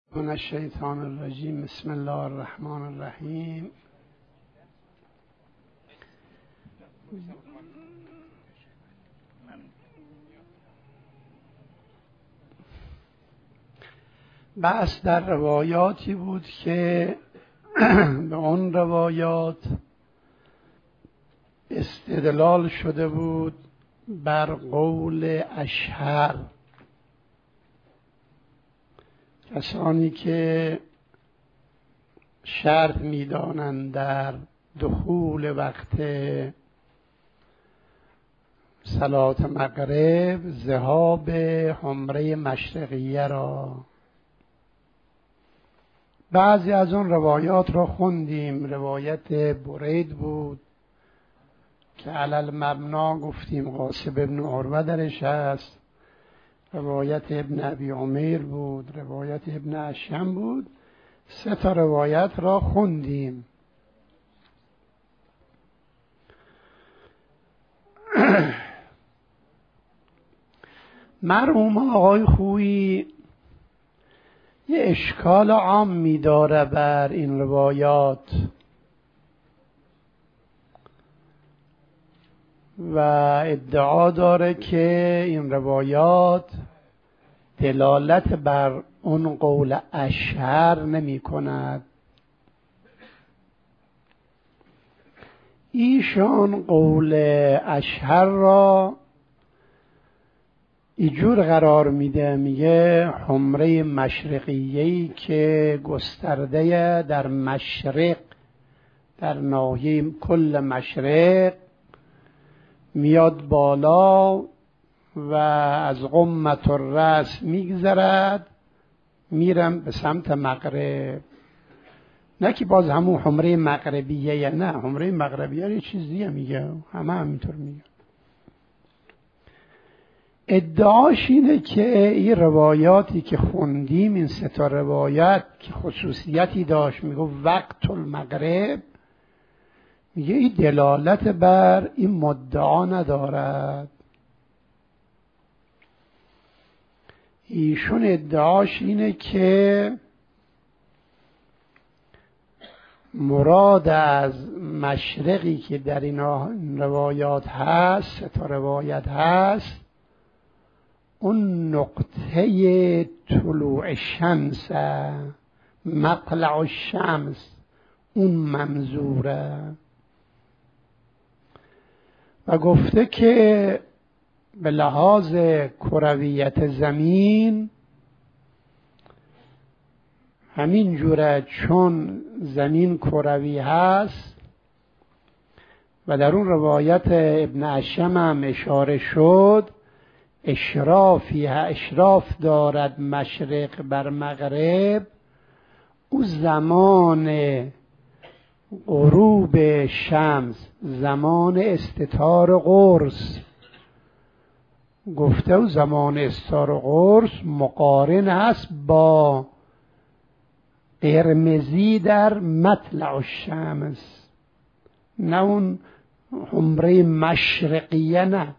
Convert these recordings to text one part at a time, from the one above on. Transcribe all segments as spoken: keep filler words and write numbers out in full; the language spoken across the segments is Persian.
من الشیطان الرجیم. بسم الله الرحمن الرحیم. بحث در روایاتی بود که به اون روایات استدلال شده بود بر قول اشهر، کسانی که شرط می‌دانند در دخول وقت صلات مغرب ذهاب حمره مشرقیه را. بعضی از اون روایات را خوندیم. روایت برید بود که علل مبنا گفتیم قاسم ابن عروه درش هست. روایت ابن ابی عمیر بود، روایت ابن اشهم بود. سه تا روایت را خوندیم. مرحوم آقای خویی یه اشکال عام می داره بر این روایات و ادعا داره که این روایات دلالت بر اون قول اشهر نمی کند. ایشان قول اشهر را اینجور قرار میده، میگه حمره مشرقیه‌ای که گسترده در مشرق، در ناحیه کل مشرق میاد بالا و از قمة الرأس میگذرد میرم به سمت مغرب. نه که باز همون حمره مغربیه، یا نه، حمره مغربیه یه چیز دیگه میگه، همه همینطور میگه. ادعاش اینه که این روایاتی که خوندیم، این سه تا روایت که خصوصیتی داشت، میگه وقت المغرب، میگه این دلالت بر این مدعا ندارد. ایشون ادعاش اینه که مراد از مشرقی که در این روایات هست، سه تا روایت هست، اون نقطه طلوع الشمس، مطلع الشمس، اون منظوره. و گفته که به لحاظ کرویت زمین همین جوره، چون زمین کروی هست و در اون روایت ابن اشهم هم اشاره شد، اشرافی اشراف دارد مشرق بر مغرب. او زمان غروب شمس، زمان استتار قرص، گفته او زمان استتار قرص مقارن است با قرمزی در مطلع الشمس، نه اون حمره مشرقیه، نه،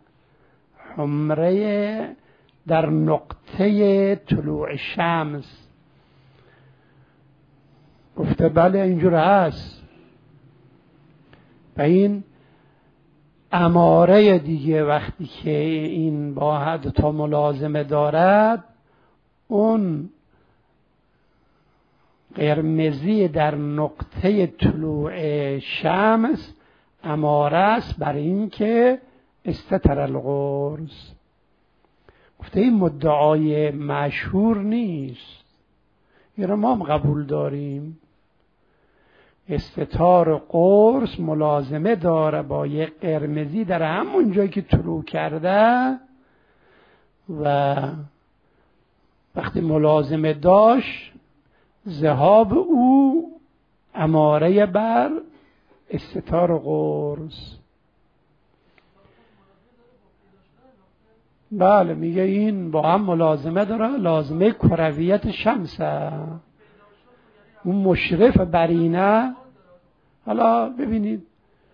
حمره در نقطه طلوع شمس. گفته بله اینجور هست. و این اماره دیگه وقتی که این با حد تا ملازمه دارد، اون قرمزی در نقطه طلوع شمس اماره است بر این که استتر القرص. گفته این مدعای مشهور نیست، این رو ما هم قبول داریم. استتار قرص ملازمه داره با یک قرمزی در همون جایی که طلوع کرده، و وقتی ملازمه داشت ذهاب او اماره بر استتار قرص. بله، میگه این با هم ملازمه داره، لازمه کرویت شمسه، اون مشرف بر اینه. حالا ببینید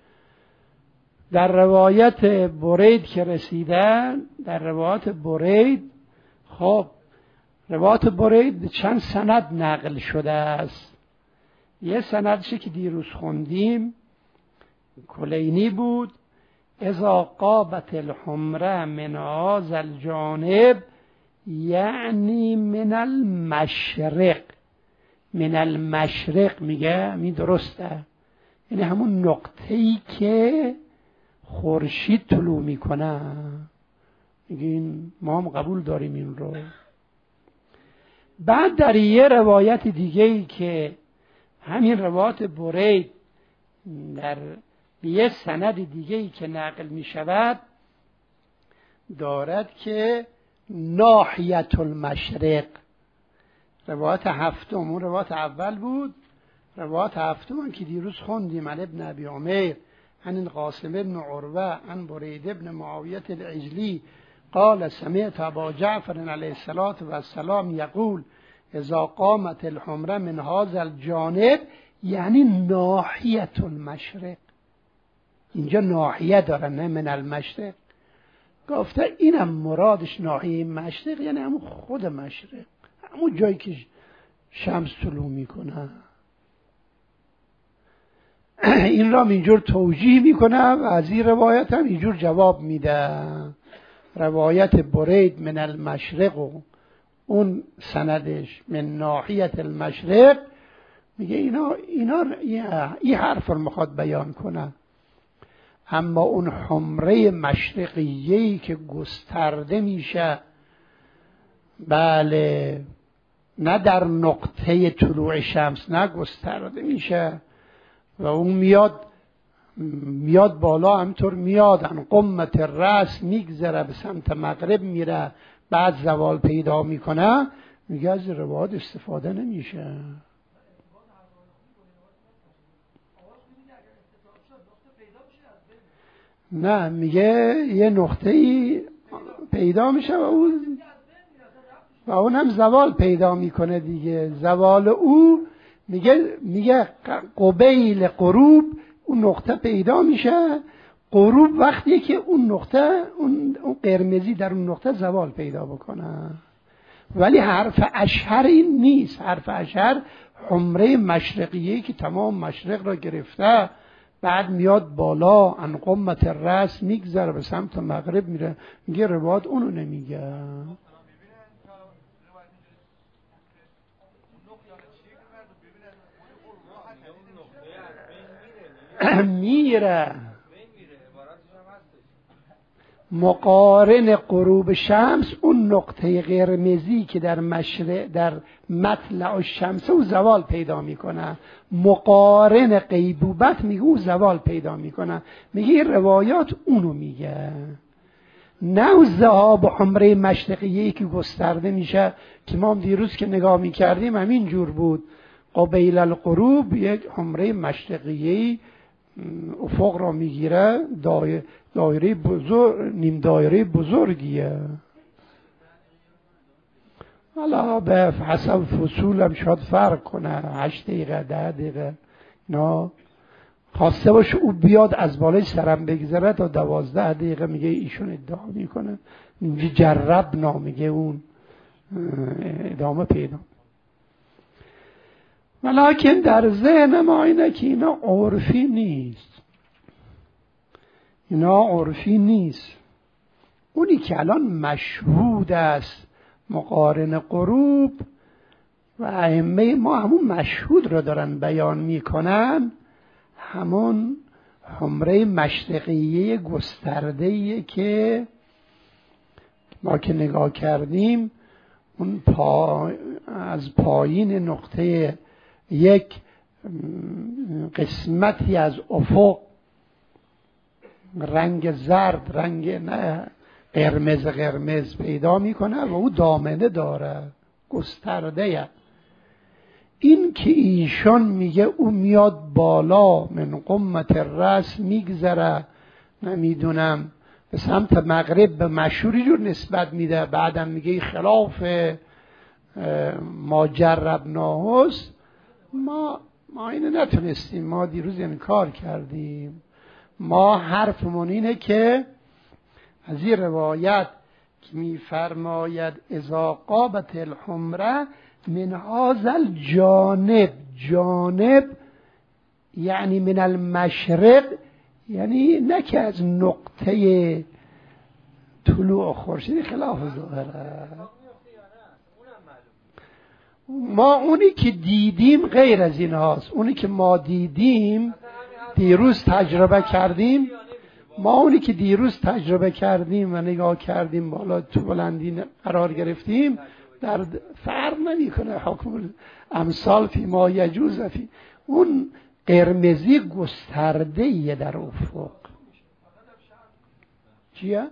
در روایت برید که رسیدن، در روایت برید خب روایت برید چند سند نقل شده است. یه سندشی که دیروز خوندیم کلینی بود، اذا قابت الحمره من هذا الجانب یعنی من المشرق. من المشرق میگه می درسته، یعنی همون نقطه‌ای که خورشید طلوع میکنه. میگین ما هم قبول داریم این رو. بعد در یه روایت دیگه‌ای که همین روایت برید در یه سند دیگه‌ای که نقل می شود دارد که ناحیت المشرق. روایت هفتم، اون روایت اول بود، روایت هفتم که دیروز خوندیم عن ابن ابی عمیر عن القاسم بن عروه عن برید بن معاویه العجلی قال سمعت ابا جعفر علیه الصلاة والسلام یقول اذا قامت الحمره من هذا الجانب یعنی ناحیت المشرق. اینجا ناحیه داره نه من المشرق. گفته اینم مرادش ناحیه مشرق یعنی همون خود مشرق، همون جایی که شمس طلوع میکنه. این را اینجور توجیه میکنه و از این روایت هم اینجور جواب میده. روایت برید من المشرق و اون سندش من ناحیت المشرق میگه اینا اینا این حرف رو میخواد بیان کنه. اما اون حمره مشرقیه‌ای که گسترده میشه، بله، نه در نقطه طلوع شمس، نه گسترده میشه و اون میاد میاد بالا، همینطور میاد ان قمت الرأس میگذره به سمت مغرب میره، بعد زوال پیدا میکنه. میگه از روایت استفاده نمیشه. نه، میگه یه نقطه‌ای پیدا میشه و اون و اون هم زوال پیدا میکنه دیگه. زوال او میگه میگه قبیل غروب اون نقطه پیدا میشه. غروب وقتی که اون نقطه اون قرمزی در اون نقطه زوال پیدا بکنه. ولی حرف اشهر این نیست. حرف اشهر حمره مشرقیه که تمام مشرق را گرفته، بعد میاد بالا ان قمت الرأس میگذره به سمت مغرب میره. میگه روایت اونو نمیگه. میره مقارن غروب شمس اون نقطه قرمزی که در مشرق در مطلع الشمس او زوال پیدا میکنه. مقارن غیبوبت میگه او زوال پیدا میکنه. میگه روایات اونو میگه، نه او ذهاب حمره مشرقیه که گسترده میشه که ما دیروز که نگاه میکردیم همین جور بود. قبیل الغروب یک حمره مشرقیه افق را میگیره، دایره بزرگ، نیم دایره بزرگیه. حالا به حسب فصول هم شاید فرق کنه، هشت دقیقه ده دقیقه. نه خواسته باشه او بیاد از بالای سرم بگذره تا دوازده دقیقه. میگه ایشون ادعا میکنه اینجا جرب نامیگه اون ادامه پیدا. ولیکن در ذهن ما اینه که اینا عرفی نیست، اینا عرفی نیست. اونی که الان مشهود است مقارن غروب و ائمه ما همون مشهود رو دارن بیان میکنن، همون حمره مشرقیه گسترده‌ایه که ما که نگاه کردیم اون پا از پایین نقطه یک قسمتی از افق رنگ زرد، رنگ نه قرمز قرمز پیدا میکنه و او دامنه داره، گسترده. این که ایشان میگه او میاد بالا من قمت الرأس میگذره، نمیدونم به سمت مغرب، به مشهوری جور نسبت میده، بعدم میگه خلاف ما جربناهست. ما ما اینو نتونستیم، ما دیروز انکار کردیم. ما حرفمون اینه که از این روایت که میفرماید اذا قابت الحمره من هذا الجانب، جانب یعنی من المشرق، یعنی نه که از نقطه طلوع خورشید، خلاف ظاهره. ما اونی که دیدیم غیر از این هاست، اونی که ما دیدیم دیروز تجربه کردیم، ما اونی که دیروز تجربه کردیم و نگاه کردیم بالا تو بلندی قرار گرفتیم در فرق نمی کنه. حکم امثال فی ما یجوز فی، اون قرمزی گسترده در افق چیه؟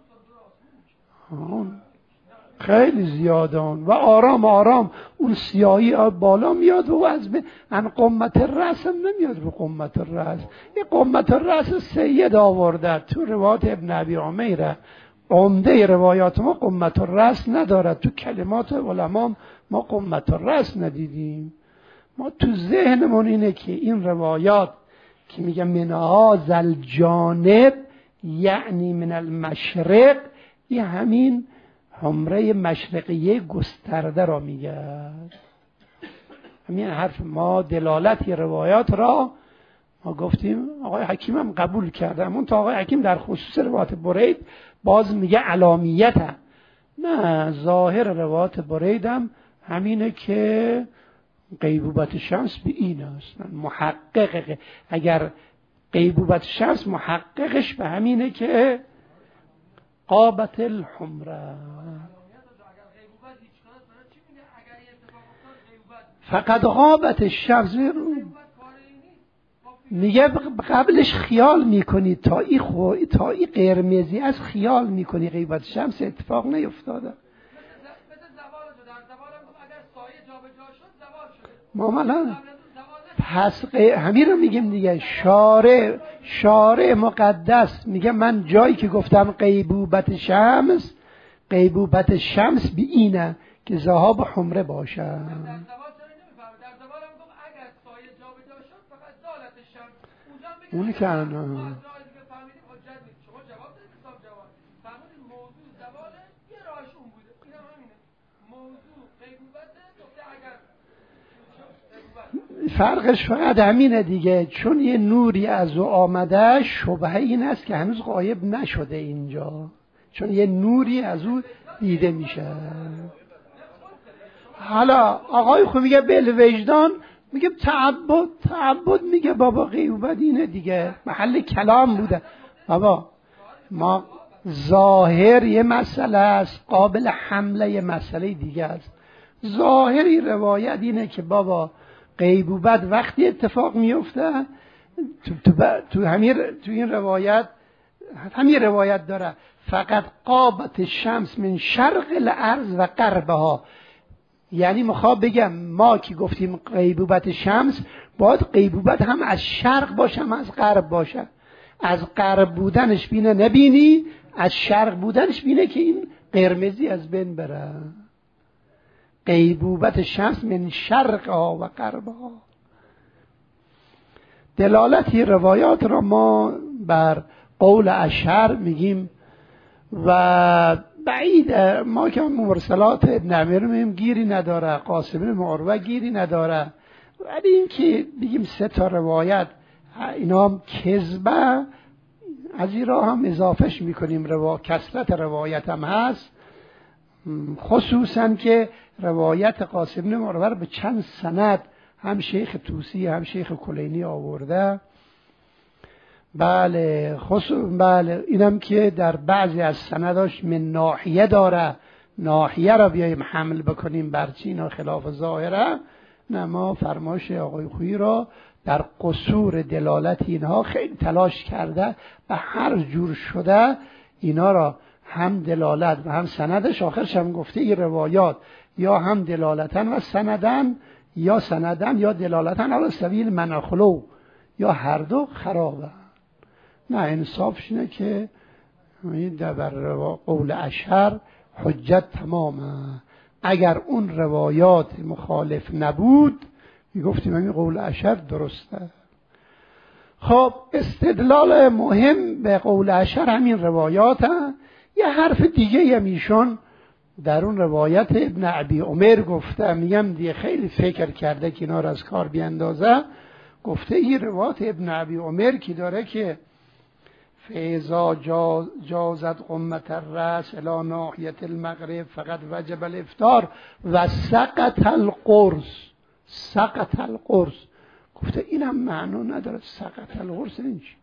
آن خیلی زیادان و آرام آرام اون سیاهی بالا میاد و از ان قمت الرأس هم نمیاد به قمت الرأس. این قمت الرأس سید آورده تو روایت ابن ابی عمیره، عمده روایات ما قمت الرأس ندارد. تو کلمات علما ما قمت الرأس ندیدیم. ما تو ذهنمون اینه که این روایات که میگه من هذا الجانب یعنی من المشرق، این همین حمره مشرقیه گسترده را میگه. همین حرف ما دلالتی روایات را ما گفتیم آقای حکیم هم قبول کرده، اون تا آقای حکیم در خصوص روایت برید باز میگه علامیته. نه، ظاهر روایت برید هم همینه که غیبوبت شمس به این است. محقق اگر غیبوبت شمس محققش به همینه که قابت الحمره. فقط قابت الشمس میگه قبلش خیال میکنی تا ای خو تا ای قرمزی از خیال میکنی غیبت شمس اتفاق نیفتاده. معاملا پس غ... همین رو میگیم دیگه. شارع شارع مقدس میگه من جایی که گفتم غیبوبت شمس، غیبوبت شمس به اینه که ذهاب حمره باشه. اونی که انا فرقش فقط همینه دیگه، چون یه نوری از او آمده، شبهه این است که هنوز غایب نشده اینجا، چون یه نوری از او دیده میشه. حالا آقای خود میگه بالوجدان، میگه تعبد تعبد میگه بابا غیبوبت اینه دیگه، محل کلام بوده بابا. ما ظاهر یه مسئله است، قابل حمله یه مسئله دیگه است. ظاهری روایت اینه که بابا غیبوبت وقتی اتفاق میفته، تو, تو, تو, همین تو این روایت همین روایت داره فقط قابت شمس من شرق الارض و غربها، یعنی میخوام بگم ما که گفتیم غیبوبت شمس باید غیبوبت هم از شرق باشه هم از غرب باشه. از غرب بودنش بینه نبینی، از شرق بودنش بینه که این قرمزی از بین بره. غیبوبت شمس من شرقها و غربها. دلالتی روایات را ما بر قول اشهر میگیم و بعید، ما که مرسلات ابن عمیر میگیم گیری نداره، قاسم بن معروه گیری نداره، ولی این که بگیم سه تا روایت اینا هم کذبه، از این را هم اضافهش میکنیم. روا... کثرت روایت هم هست، خصوصا که روایت قاسم بن معروه به چند سند هم شیخ توسی هم شیخ کلینی آورده. بله خصوص بله اینم که در بعضی از سنداش من ناحیه داره، ناحیه را بیاییم حمل بکنیم بر چین و خلاف ظاهره. نه، ما فرمایش آقای خویی را در قصور دلالت اینها خیلی تلاش کرده و هر جور شده اینا را هم دلالت و هم سندش، آخرش هم گفته این روایات یا هم دلالتن و سندن یا سندن یا دلالتن علی سبیل مناخلو، یا هر دو خرابه. نه، انصافش اینه که در قول اشهر حجت تمامه. اگر اون روایات مخالف نبود میگفتیم این قول اشهر درسته. خب استدلال مهم به قول اشهر همین روایات هست یه حرف دیگه هم ایشون در اون روایت ابن ابی عمر گفته، میگم دیگه خیلی فکر کرده که اینا رو از کار بیاندازه. گفته این روایت ابن ابی عمر که داره که فیضا جازت قمت الرأس الی ناحیت المغرب فقط وجب الافطار و سقط القرص. سقط القرص گفته اینم معنی نداره. سقط القرص این چی؟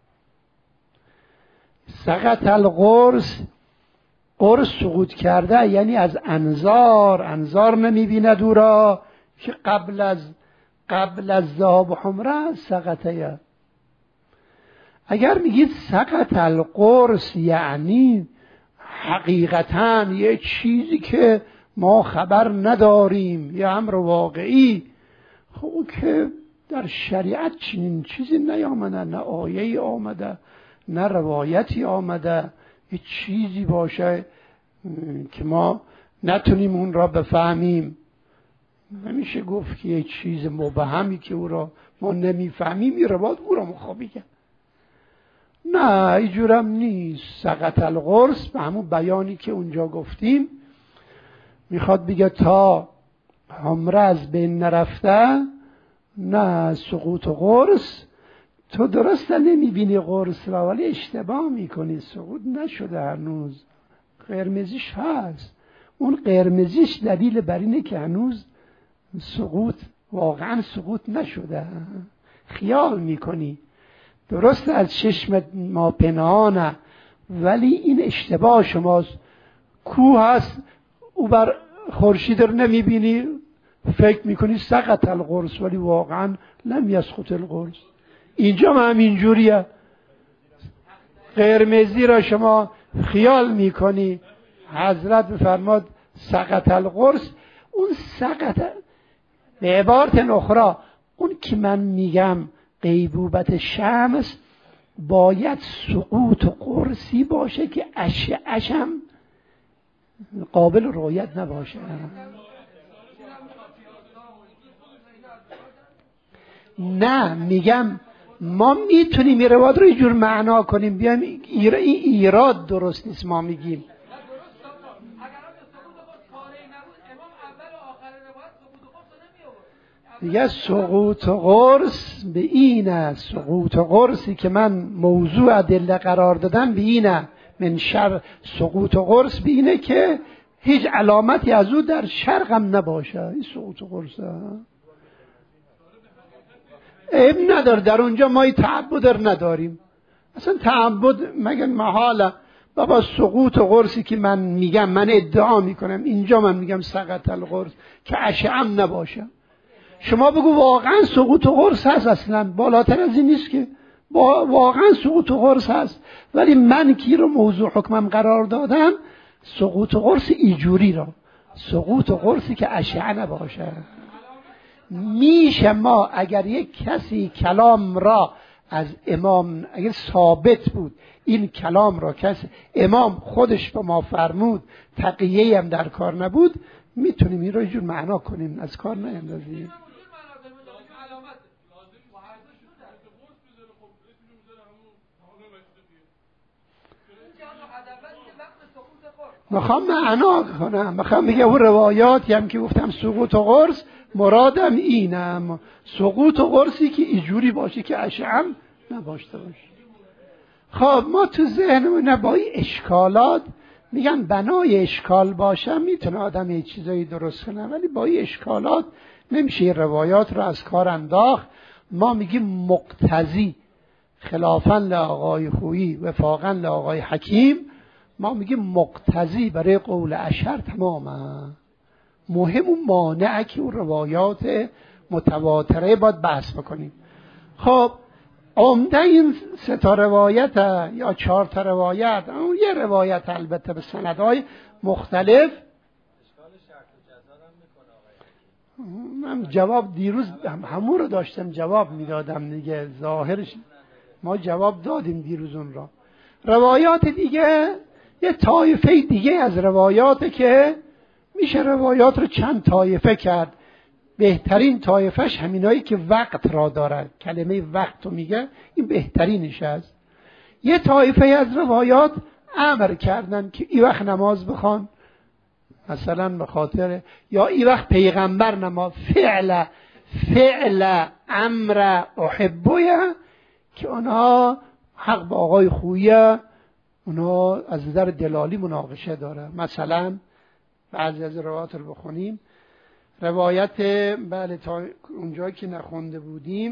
سقط القرص، قرص سقوط کرده یعنی از انظار، انظار نمیبینه دورا که قبل از قبل از ذهاب حمره سقطه. اگر میگید سقط القرص یعنی حقیقتاً یه چیزی که ما خبر نداریم، یه امر واقعی، خب که در شریعت چنین چیزی نیامده، نه آیه‌ای آمده نه روایتی آمده، یه چیزی باشه که ما نتونیم اون را بفهمیم. نمیشه گفت که یه چیز مبهمی که او را ما نمیفهمیم این روایت او را مخابیگه. نه اینجورم نیست. سقط القرص به همون بیانی که اونجا گفتیم میخواد بگه تا حمره از بین نرفته، نه سقوط قرص. تو درسته نمیبینی قرص را ولی اشتباه میکنی، سقوط نشده هنوز، قرمزیش هست. اون قرمزیش دلیل بر اینه که هنوز سقوط واقعا سقوط نشده، خیال میکنی. درست از چشم ما پنهانه ولی این اشتباه شماست. کوه هست او بر خورشید رو نمیبینی، فکر میکنی سقط القرص ولی واقعا لم یسقط القرص. اینجا هم همینجوریه، قرمزی را شما خیال میکنی. حضرت بفرماد سقط القرص. اون سقط به عبارت اخرى اون که من میگم غیبوبت شمس باید سقوط قرصی باشه که اشعه‌اش هم قابل رؤیت نباشه. نه میگم ما میتونیم این روایت رو یه جور معنا کنیم بیایم این ایراد درست نیست. ما میگیم دیگه سقوط قرص به اینه، سقوط قرصی که من موضوع ادله قرار دادم به اینه، من شر سقوط قرص به اینه که هیچ علامتی از او در شرق هم نباشه. این سقوط قرصه عیب نداره. در اونجا ما این تعبد نداریم، اصلا تعبد مگه محاله. بابا سقوط قرصی که من میگم، من ادعا میکنم اینجا من میگم سقط القرص که اشعم نباشه. شما بگو واقعا سقوط قرص هست، اصلا بالاتر از این نیست که واقعا سقوط قرص هست، ولی من کی رو موضوع حکمم قرار دادم سقوط قرص ایجوری را، سقوط قرصی که اشعه نباشه. میشه ما اگر یک کسی کلام را از امام اگر ثابت بود این کلام را کسی امام خودش به ما فرمود تقیه هم در کار نبود، میتونیم این رو یه جور معنا کنیم، از کار نیندازیم. میخوام معنا کنم، میخوام بگم اون روایاتی هم که گفتم سقوط و قرص مرادم اینم سقوط و قرصی که اینجوری باشه که اشعم نباشته باشه. خب ما تو ذهنمون با این اشکالات میگن بنای اشکال باشه میتونه آدم یه چیزایی درست کنه، ولی با این اشکالات نمیشه روایات رو از کار انداخت. ما میگیم مقتضی خلافاً لآقای خویی وفاقاً لآقای حکیم، ما میگیم مقتضی برای قول اشهر تمامه. مهم و مانعه که اون روایات متواتره باید بحث بکنیم. خب عمده این سه تا روایت یا چهار تا روایت، اون یه روایت البته به سندهای مختلف. من جواب دیروز همون رو داشتم جواب میدادم دیگه، ظاهرش ما جواب دادیم دیروز اون را. روایات دیگه یه طایفه دیگه از روایات که میشه روایات رو چند طایفه کرد. بهترین طایفهش همینایی که وقت را داره، کلمه وقت رو میگه، این بهترینش است. یه طایفه از روایات امر کردن که این وقت نماز بخوان، مثلا به خاطر یا این وقت پیغمبر نماز فعل فعل امر احبویه که اونها حق با آقای خویه، اونها از نظر دلالی مناقشه داره. مثلا بعضی از روایات رو بخونیم. روایت بله تا اونجایی که نخونده بودیم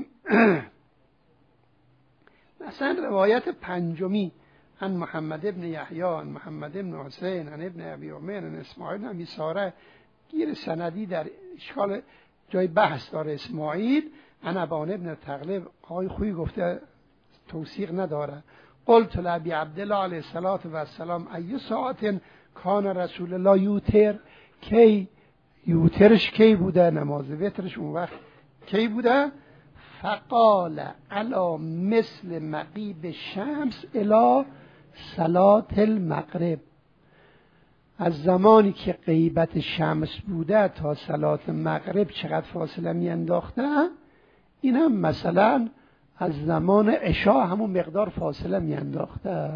مثلا روایت پنجمی عن محمد ابن یحیی عن محمد ابن حسین عن ابن ابی عمر عن اسماعیل عن ابی ساره، گیر سندی در اشکال جای بحث داره. اسماعیل عن ابان ابن تغلب، آقای خویی گفته توثیق نداره. قلت لابی عبدالله علیه الصلاة و السلام ای ساعت کان رسول الله یوتر، کی یوترش کی بوده، نماز وترش اون وقت کی بوده؟ فقال علا مثل مغیب شمس الی صلاة المغرب، از زمانی که غیبت شمس بوده تا صلاة مغرب چقدر فاصله می انداخته، این هم مثلا از زمان عشاء همون مقدار فاصله می انداخته.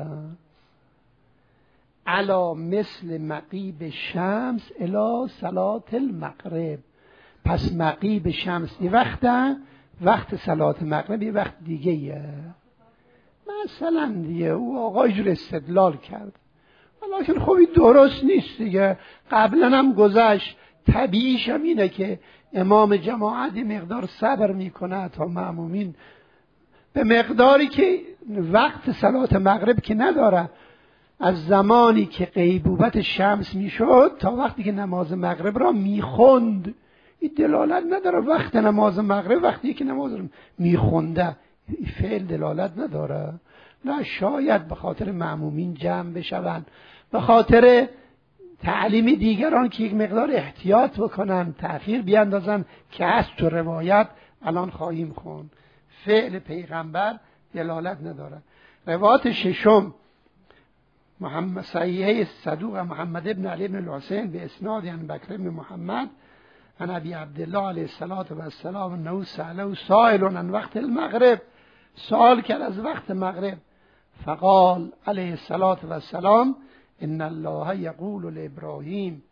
علا مثل مغیب شمس الی صلاة المغرب، پس مغیب شمس یه وقته، وقت صلاة مغرب یه وقت دیگه یه. مثلا دیگه او آقای جور استدلال کرد، ولیکن خب این درست نیست دیگه. قبلا هم گذشت، طبیعیش هم اینه که امام جماعت مقدار صبر میکنه تا مأمومین به مقداری که وقت صلاة مغرب که نداره، از زمانی که غیبوبت شمس میشد تا وقتی که نماز مغرب را میخوند. این دلالت نداره وقت نماز مغرب وقتی که نماز را میخونده، این فعل دلالت نداره. نه، شاید به خاطر مأمومین جمع بشون، به خاطر تعلیم دیگران که یک مقدار احتیاط بکنن، تأخیر بیاندازن که از تو روایت الان خواهیم خون. فعل پیغمبر دلالت نداره. روایت ششم محمد صحیحه صدوق محمد ابن علی ابن الحسین به اسناد عن بکر ابن محمد عن ابی عبدالله علیه الصلاة و السلام انه سأله سائل عن وقت المغرب، سوال کرد از وقت مغرب. فقال علیه الصلاة و السلام ان الله یقول لابراهیم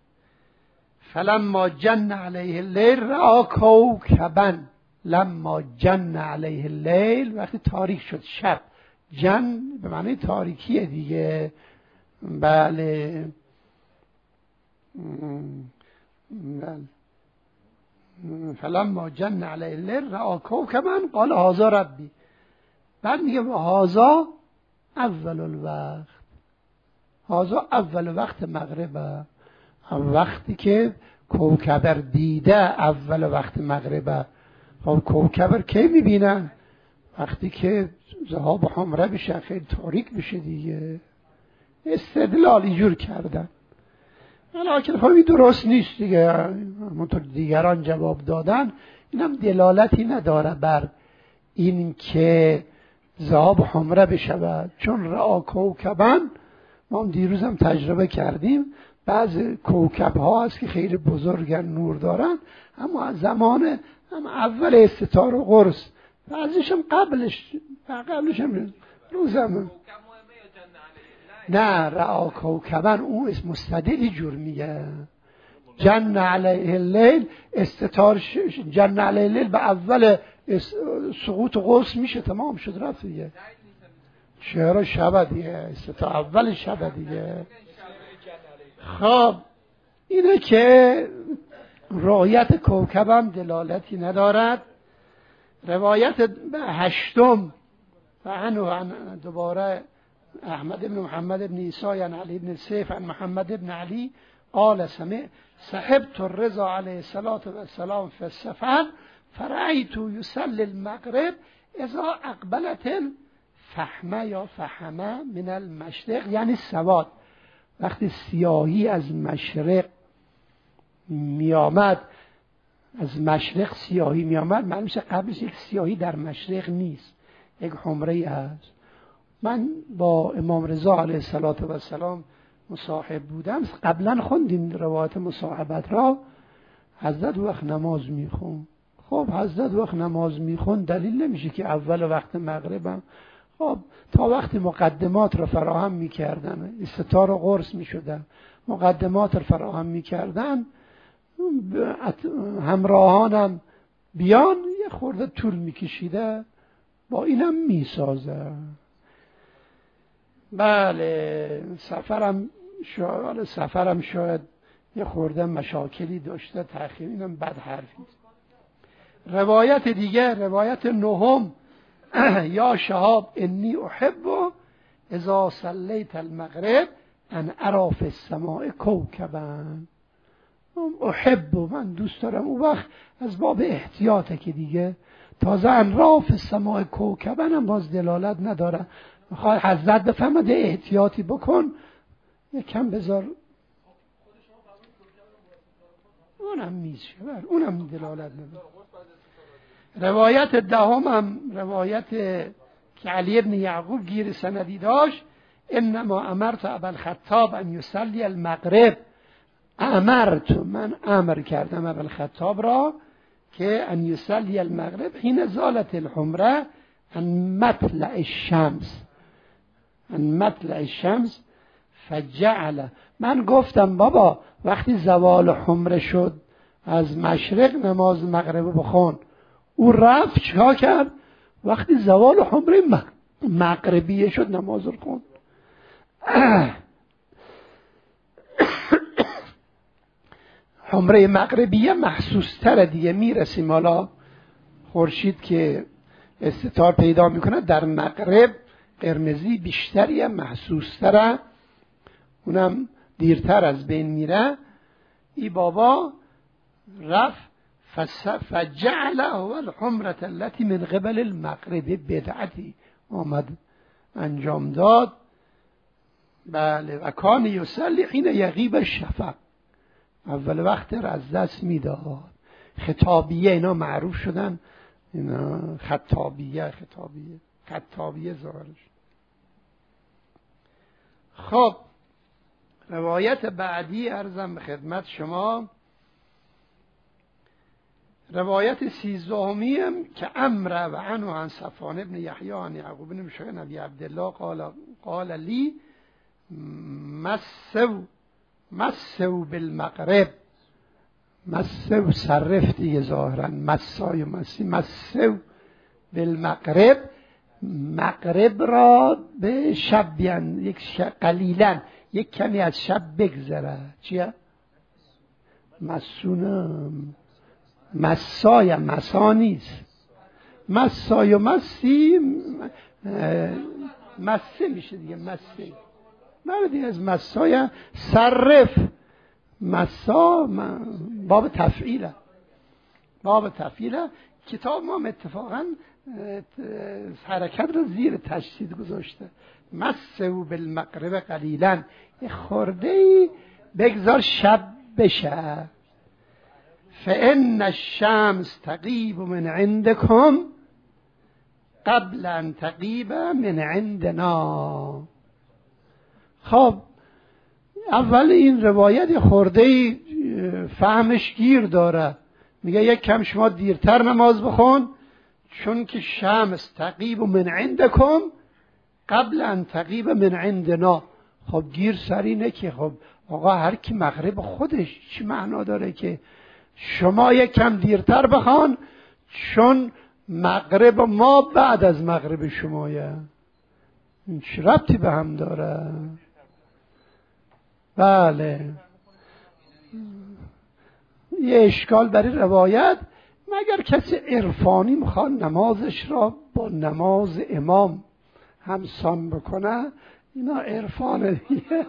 فلما جن علیه اللیل رأى کوکبا، لما جن علیه اللیل وقتی تاریک شد شب، جن به معنی تاریکیه دیگه. بله بله فلما جن علیه اللیل رأى کوکبا قال هذا ربی، بعد میگه هذا اول الوقت، هذا اول وقت مغربه، وقتی که کوکبر دیده اول وقت مغربه. خب کوکبر کی میبینن؟ وقتی که ذهاب حمره بشه، خیلی تاریک بشه دیگه. استدلال اینجور کردن، لیکن خب این درست نیست دیگه. همونطور دیگران جواب دادن، اینم دلالتی نداره بر این که ذهاب حمره بشه، چون رأى کوکبا ما هم دیروز هم تجربه کردیم. بعض کوکب ها هست که خیلی بزرگن، نور دارن، اما از زمان هم اول استتار و قرص، بعضیش هم قبلش قبلش هم روزم نه رأى کوکبا، اون اسم مستدلی جور میگه. جن علیه اللیل استتار جن علیه اللیل به اول سقوط قرص میشه، تمام شد رفت دیگه. چرا شب دیگه، استتار اول شب دیگه. خب اینه که رؤیت کوکب هم دلالتی ندارد. روایت هشتم و عنه دوباره احمد بن محمد بن عیسی عن علی بن سیف عن محمد بن علی قال سمع صحبت الرضا علیه الصلاة و السلام فی السفر فرأیت یصلی المغرب اذا اقبلت الفحمه یا فحمه من المشرق، یعنی سواد، وقتی سیاهی از مشرق می آمد، از مشرق سیاهی می آمد، معلوم میشه قبلش یک سیاهی در مشرق نیست، یک حمره هست. من با امام رضا علیه السلام مصاحب بودم، قبلا خوندیم روایت مصاحبت را. حضرت وقت نماز میخون، خب حضرت وقت نماز میخون دلیل نمیشه که اول وقت مغربم خب تا وقتی مقدمات رو فراهم میکردن، استطار رو قرص میشدن، مقدمات رو فراهم میکردن، همراهانم بیان، یه خورده طول میکشیده، با اینم میسازه. بله سفرم شاید سفرم شاید یه خورده مشاکلی داشته، تأخیر، اینم بد حرفی. روایت دیگه، روایت نهم، یا شهاب انی احب اذا صلیت المغرب ان ارى فی السماء کوکبا. احب، من دوست دارم. اون وقت از باب احتیاطه که دیگه تازه ان را فی السماء کوکبا هم باز دلالت نداره. میخواد حضرت بفهمده احتیاطی بکن، یک کم بذار، اونم میشه، اونم دلالت نداره. روایت دهم هم روایت که علی ابن یعقوب گیر سندی داشت، انما امرت ابا الخطاب ان یصلی المغرب. امرت، من امر کردم ابا الخطاب را که ان یصلی المغرب حین زالت الحمره ان مطلع الشمس، ان مطلع الشمس فجعل. من گفتم بابا وقتی زوال حمره شد از مشرق نماز مغرب بخون. او رفت چیکار کرد؟ وقتی زوال حمره مغربیه شد نماز رو خوند. حمره مغربیه محسوس تره دیگه. میرسیم حالا خورشید که استتار پیدا میکنه در مغرب قرمزی بیشتریه، محسوس تره، اونم دیرتر از بین میره. ای بابا رفت فجعل اول حمرة التي من قبل المغرب، بدعتی آمد انجام داد. بله و کان یصلی حین یغیب الشفق، اول وقت را از دست میداد. خطابیه اینا معروف شدن، اینا خطابیه خطابیه خطابیه ظاهرش. خب روایت بعدی عرضم به خدمت شما، روایت سیزدهمی که امر و عنه عن صفوان ابن یحیی عن یعقوب بن مشای نبی عبدالله قال قال لی مسو مسو بالمغرب. مسو صرف دیگه ظاهرا، مسای مسی، مسو بالمغرب، مغرب را به شب بیان، یک شب قلیلا، یک کمی از شب بگذره. چیه؟ مسونم مسای مسا نیست، مسای و مسی مسه میشه دیگه، مسه نمیدی از مسای صرف. مسا باب تفعیله، باب تفعیله. کتاب ما اتفاقا حرکت رو زیر تشدید گذاشته. مسو بالمغرب قلیلا، یه خورده بگذار شب بشه. فإن الشمس تغیب من عندكم قبل ان تغیب من عندنا. خب اول این روایت خورده فهمش گیر داره، میگه یک کم شما دیرتر نماز بخون چون که شمس تغیب من عندكم قبل ان تغیب من عندنا. خب گیر سر اینه که خب آقا هر کی مغرب خودش، چی معنا داره که شما یک کم دیرتر بخوان چون مغرب ما بعد از مغرب شمایه؟ این چه ربطی به هم داره؟ بله یه اشکال برای روایت، مگر کسی عرفانی میخواد نمازش را با نماز امام همسان بکنه، اینا عرفانه دیگه.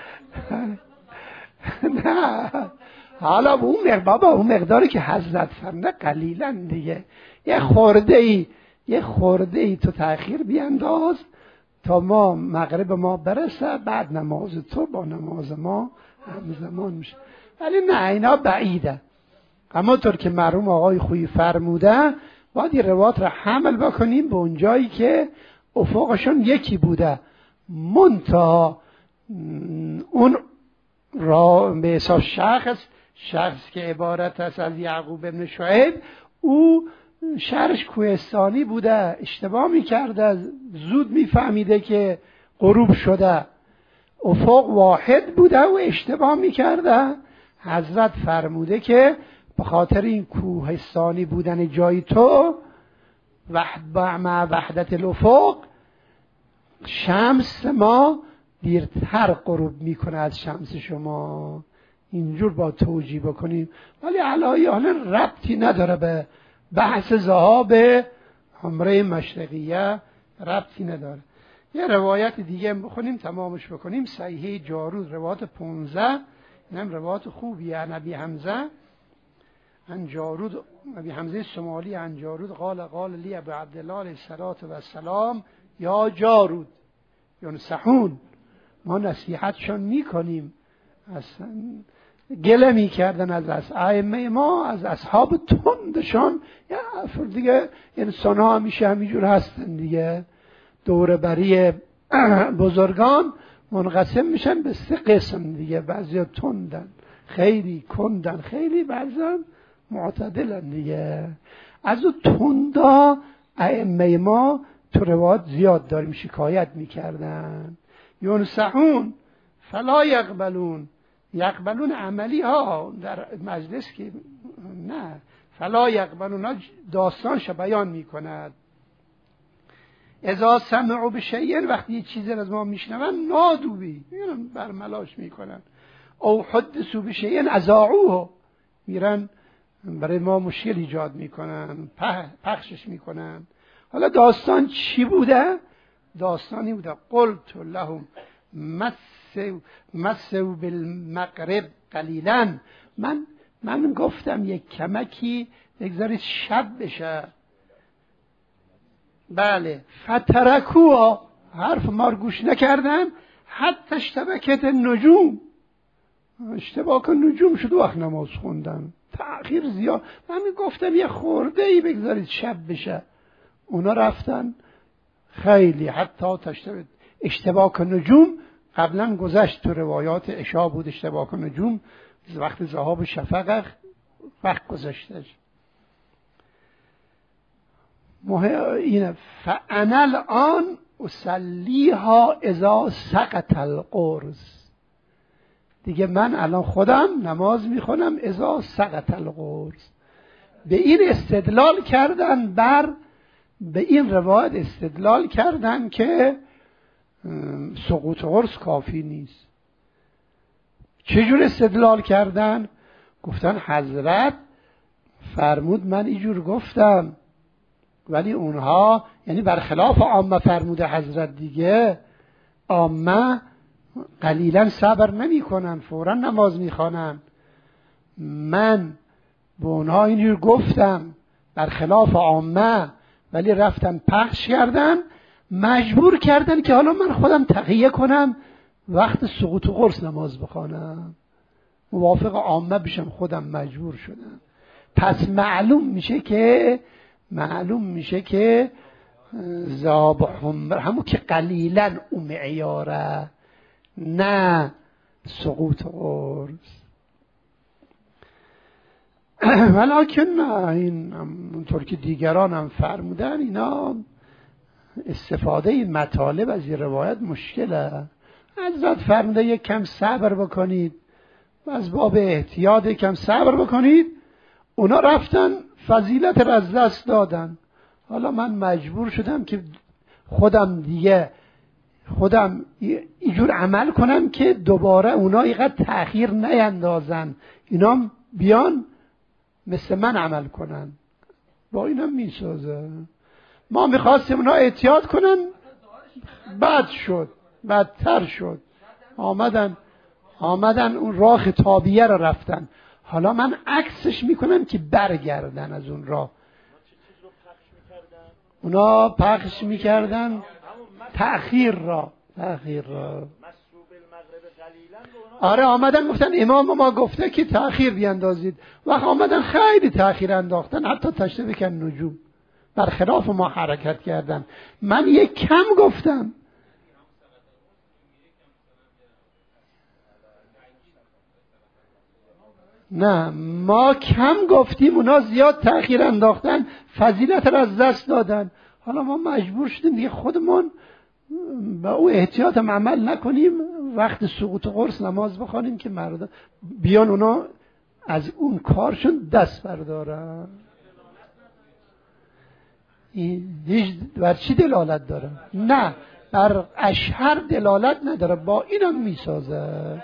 نه حالا اون مقدار بابا، اون مقداری که حضرت فرموده قلیلا دیگه، یه خورده ای یه خورده ای تو تأخیر بیانداز تا ما مغرب ما برسه، بعد نماز تو با نماز ما همزمان میشه. ولی نه اینا بعیده. اما طور که مرحوم آقای خویی فرموده باید این روایات را حمل بکنیم به اون جایی که افقشون یکی بوده، منتها اون را به حساب شخص شخص که عبارت است از یعقوب ابن شعیب، او شهرش کوهستانی بوده، اشتباه میکرده، زود میفهمیده که غروب شده، افق واحد بوده و اشتباه میکرده. حضرت فرموده که به خاطر این کوهستانی بودن جای تو وحد مع وحدت الافق شمس ما دیرتر غروب میکنه از شمس شما. اینجور با توجیه بکنیم، ولی علایه حالا ربطی نداره به بحث ذهاب حمره مشرقیه، ربطی نداره. یه روایت دیگه بخونیم تمامش بکنیم. صحیح جارود روایت پونزده، اینم روایت خوبیه. نبی حمزه عن جارود، نبی حمزه سمالی عن جارود قال قال لی ابو عبدالله علیه السلام یا جارود ینصحون، ما نصیحتشون میکنیم. اصلا گله میکردن از از ائمه ما، از اصحاب تندشان. یا دیگه انسان ها همیشه همینجور هستن دیگه. دوره بری بزرگان منقسم میشن به سه قسم دیگه، بعضی تندن، خیلی کندن، خیلی بعضا معتدلن دیگه. از اون تندا ائمه ما تو روایات زیاد داریم شکایت میکردن. ینصحون فلا یقبلون، یقبلون عملی ها در مجلس که نه، فلا یقبلون ها داستانش بیان میکند. اذا سمعوا بشیء، وقتی یه چیزی از ما میشنون نادوبی، میرن برملاش میکنن. او حدثوا بشیء اذاعوه، میرن برای ما مشکل ایجاد میکنن، پخشش میکنن. حالا داستان چی بوده؟ داستانی بوده قلت لهم مسوا مسوا بالمغرب قلیلا، من من گفتم یک کمکی بگذارید شب بشه. بله، فترکوا، حرف ما رو گوش نکردن. حتی اشتبکت نجوم، اشتباه کن نجوم شد وقت نماز خوندن، تأخیر زیاد. من گفتم یه خورده ای بگذارید شب بشه، اونا رفتن خیلی حتی تشتبه اشتباه کن نجوم. قبلا گذشت تو روایات عشا بود اشتباه کن نجوم وقت ذهاب شفق وقت گذشته. اینه فانا الان اصلیها اذا سقط القرص، دیگه من الان خودم نماز میخونم اذا سقط القرص. به این استدلال کردن، بر به این روایت استدلال کردن که سقوط قرص کافی نیست. چجور استدلال کردن؟ گفتن حضرت فرمود من اینجور گفتم، ولی اونها یعنی برخلاف عامه فرموده حضرت دیگه. عامه قلیلا صبر نمی کنن، فورا نماز می خوانن. من به اونها اینجور گفتم برخلاف عامه، ولی رفتن پخش کردن، مجبور کردن که حالا من خودم تقیه کنم وقت سقوط قرص نماز بخوانم، موافق عامه بشم، خودم مجبور شدم. پس معلوم میشه که معلوم میشه که ذاب حمر همون که قلیلا او معیاره، نه سقوط قرص. ولکن این اونطور که دیگران هم فرمودن، اینا استفاده این مطالب از این روایت مشکله. حضرت فرموده یک کم صبر بکنید، و از باب احتیاط یک کم صبر بکنید. اونا رفتن فضیلت را از دست دادن. حالا من مجبور شدم که خودم دیگه خودم اینجور عمل کنم که دوباره اونا اینقدر تأخیر نیندازن، اینا بیان مثل من عمل کنن. با اینا میسازه. ما میخواستیم اونا احتیاط کنن، بد شد، بدتر شد. آمدن آمدن اون راه خطابیه را رفتن. حالا من عکسش میکنم که برگردن از اون راه. اونا پخش میکردن تأخیر را تأخیر را آره آمدن گفتن امام ما گفته که تأخیر بیاندازید. وقت آمدن خیلی تأخیر انداختن، حتی تشته کن نجوم، برخلاف ما حرکت کردن. من یک کم گفتم. نه ما کم گفتیم، اونا زیاد تأخیر انداختن، فضیلت را از دست دادن. حالا ما مجبور شدیم دیگه خودمون با او احتیاط عمل نکنیم، وقت سقوط قرص نماز بخوانیم که مردم بیان اونا از اون کارشون دست بردارن. این بر چی دلالت داره؟ نه بر اشهر دلالت نداره، با اینم میسازه.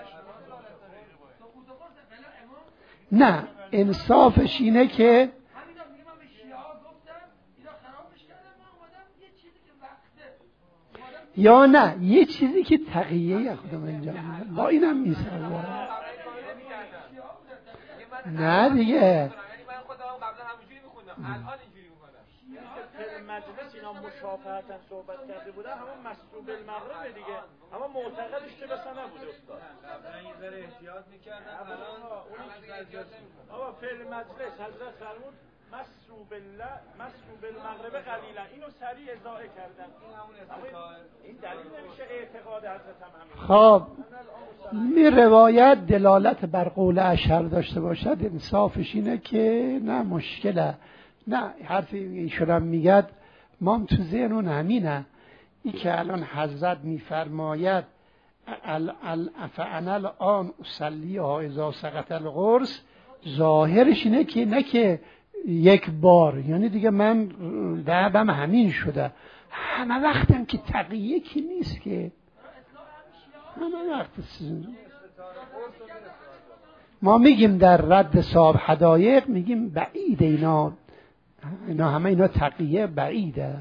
نه انصافش اینه که یا نه یه چیزی که تقیه خودم انجام میدم، با اینم میسازه. نه دیگه مجلس اینا مشافهتن صحبت کرده بودن، همون مسروب المغرب دیگه، همون معتقدش که بسا نبوده استاد. این ذره احتیاط میکردن الان آقا فعل مجلس حضرت فرمود مسروب الله مسروب المغرب قلیلا، اینو سریع اضاعه کردن. این دلیل نمیشه اعتقاد حضرت هم همین. خب می روایت دلالت بر قول اشهر داشته باشد، انصافش اینه که نه مشکله. نه حرفی ایشون هم میگد ما هم تو ذهنون همینه، این که الان حضرت میفرماید فانا الان اصلی ها اذا سقط القرص، ظاهرش اینه که نه که یک بار، یعنی دیگه من دعبم همین شده، همه وقتم که تقیه که نیست که همه وقت. ما میگیم در رد صاحب حدایق میگیم بعید اینا اینا همه اینا تقیه بعیده.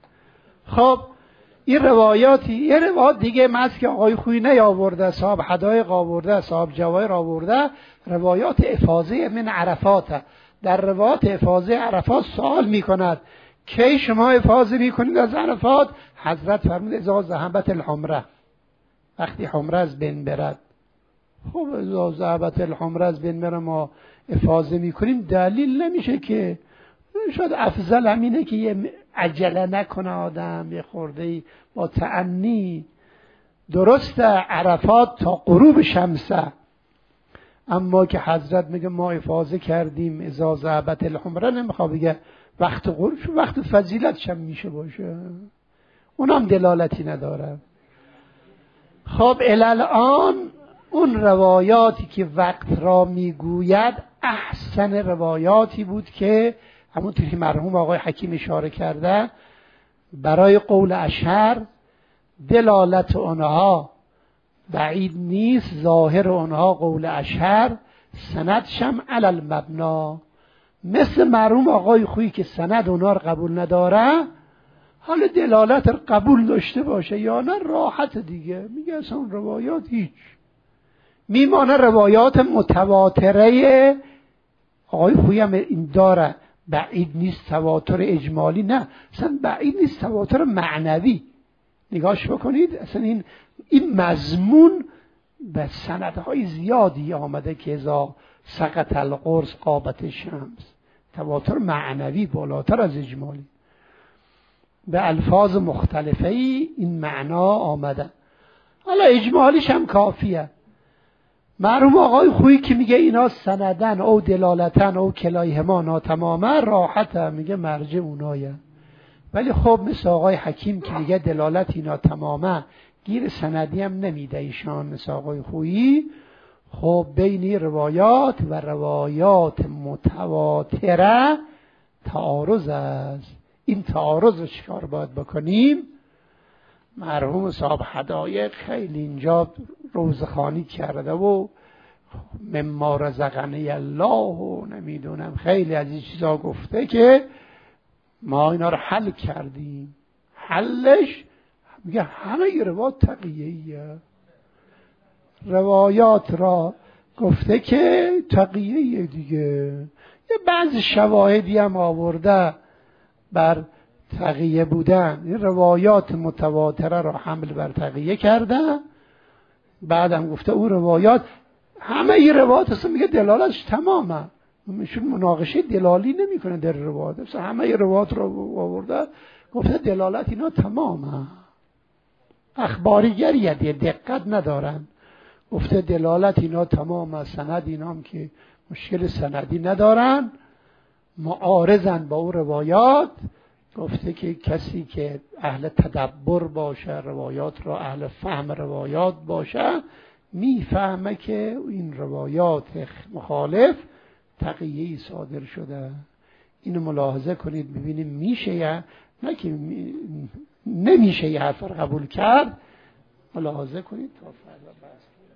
خب این روایاتی، یه روایات دیگه مست که آقای خویی نیاورده، صاحب حدایق آورده، صاحب جواهر آورده، روایات افاضه من عرفات. در روایات افاضه عرفات سوال میکند کی شما افاضه میکنید از عرفات؟ حضرت فرمود اذا ذهبت الحمره، وقتی حمره از بین برد. خب اذا ذهبت الحمره از بین بره ما افاضه میکنیم، دلیل نمیشه که شاید افضل همینه که یه عجله نکنه آدم، یه خورده با تأنی. درسته عرفات تا غروب شمسه، اما که حضرت میگه ما افاضه کردیم اذا ذهبت الحمره، نمیخواد بگه وقت غروب، وقت فضیلت هم میشه باشه، اونم دلالتی نداره. خب الان اون روایاتی که وقت را میگوید احسن روایاتی بود که همونطوری که مرحوم آقای حکیم اشاره کرده، برای قول اشهر دلالت اونها بعید نیست، ظاهر اونها قول اشهر، سندشم علی المبنا، مثل مرحوم آقای خویی که سند اونها رو قبول نداره، حالا دلالت رو قبول داشته باشه یا نه راحت دیگه، میگه اصلا روایات هیچ، میمانه روایات متواتره. آقای خویی هم این داره، بعید نیست تواتر اجمالی، نه اصلا بعید نیست تواتر معنوی. نگاش بکنید اصلا این این مضمون به سندهای زیادی آمده که اذا سقط القرص غابت الشمس، تواتر معنوی بالاتر از اجمالی، به الفاظ مختلفه ای این معنا آمده. حالا اجمالیش هم کافیه. مرحوم آقای خویی که میگه اینا سندن او دلالتن او کلایهما ناتمامه، راحته، میگه مرجع اونایه. ولی خب مثل آقای حکیم که میگه دلالت اینا تمامه، گیر سندی هم نمیده ایشان مثل آقای خویی. خب بین روایات و روایات متواتره تعارض است. این تعارض رو چیکار باید بکنیم؟ مرحوم صاحب حدایق خیلی اینجا روزخوانی کرده و مما رزقنی الله و نمیدونم خیلی از این چیزا گفته که ما اینا رو حل کردیم. حلش میگه همه روایات تقیه‌ایه، روایات را گفته که تقیه‌ایه دیگه. یه بعض شواهدی هم آورده بر تقیه بودن، این روایات متواتره را حمل بر تقیه کرده. بعدم گفته اون روایات همه ای روایات اصلا میگه دلالتش تمامه، میشون مناقشه دلالی نمیکنه در روایات، اصلا همه ای روایات رو آورده گفته دلالت اینا تمامه. اخباریگری دقت ندارن، گفته دلالت اینا تمامه، سند اینا هم که مشکل سندی ندارن، معارضن با اون روایات. گفته که کسی که اهل تدبر باشه، روایات را اهل فهم روایات باشه، میفهمه که این روایات مخالف تقیه‌ای صادر شده. اینو ملاحظه کنید ببینیم میشه یا نه، که نمیشه یه حرف قبول کرد. ملاحظه کنید تا فردا بحث